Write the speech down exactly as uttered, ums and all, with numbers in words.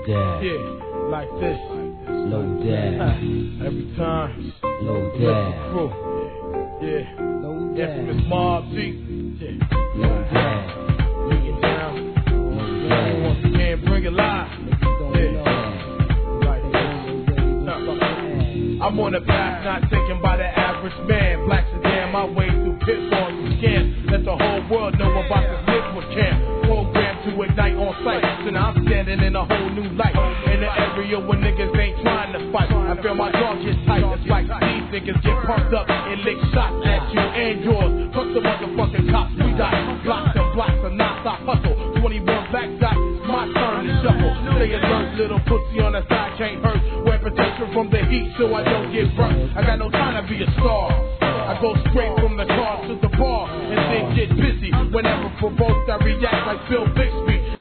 dad. Yeah, like this. Low dad. Uh, every time. Low dad. Crew. Yeah. Low dad. Infamous Mob Deep. Yeah. Low dad. Bring it down. Low dad. Once again, bring it live. I'm on the path, not taken by the average man. Black sedan, my way through pitfalls and scams. Let the whole world know about the liquid camp. Programmed to ignite on sight. So now I'm standing in a whole new light. In the area where niggas ain't trying to fight. I feel my jaw get tight. It's like these niggas get pumped up and lick shots at you and yours. Fuck the motherfucking cops, we die. Blocks and blocks and knots, I hustle. twenty-one black dots, my turn to shuffle. Stay alert, little pussy on the side can't hurt. Wear protection from the heat so I don't get burnt. I got no time to be a star. I go straight from the car to the bar and then get busy. Whenever provoked, I react like Bill Bixby.